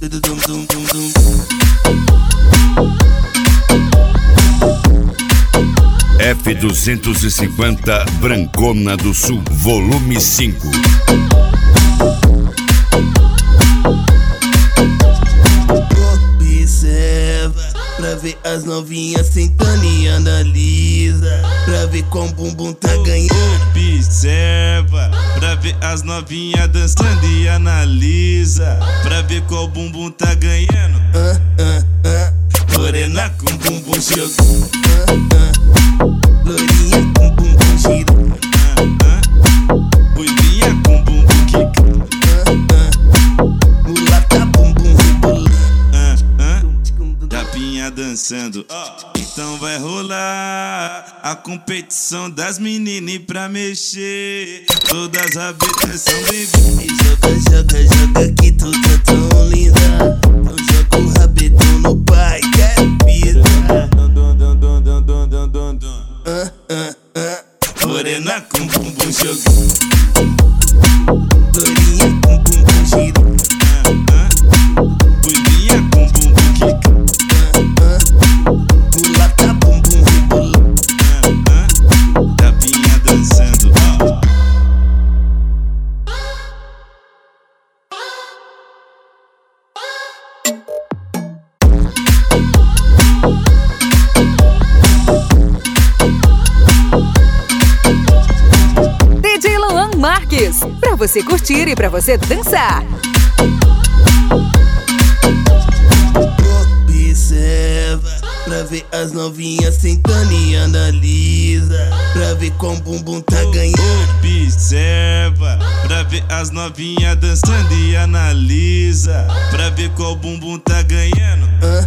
F250 Brancona do Sul, volume 5. Observa pra ver as novinhas sentando e analisa, pra ver como o bumbum tá ganhando. Observa pra ver as novinhas dançando e analisa, pra ver qual bumbum tá ganhando. Morena com bumbum jogando, loirinha com bumbum girando, bolinha com bumbum quicando, mulata bumbum rebolando, tapinha dançando. Então vai rolar a competição das meninas pra mexer. Todas as rabetas são bem-vindas. Joga, joga que tu tá tão linda. Então joga o rabetão no pai, quer vida. Morena com bumbum jogando, loirinha com bumbum girando, bolinha com bumbum quicando, mulata bumbum rebolando, tapinha dançando. DJ Luan Marques, pra você curtir e pra você dançar. Observa pra ver as novinhas sentando e analisa, pra ver como o bumbum tá ganhando. Observa pra ver as novinhas dançando e analisa, pra ver qual bumbum tá ganhando.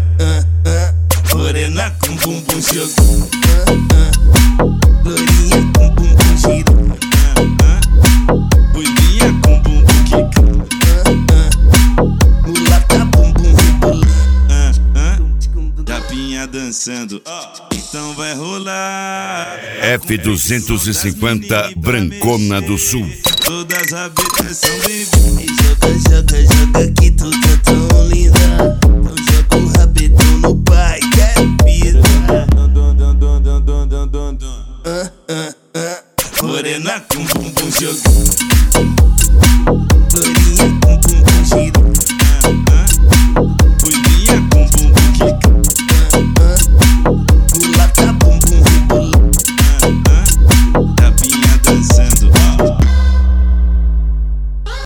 Morena com bumbum jogando, Loirinha com bumbum girando, bolinha com bumbum quicando, mulata bumbum rebolando, tapinha dançando. Então vai rolar F250 Brancona do Sul. todas as rabetas são bem-vindas. joga, joga,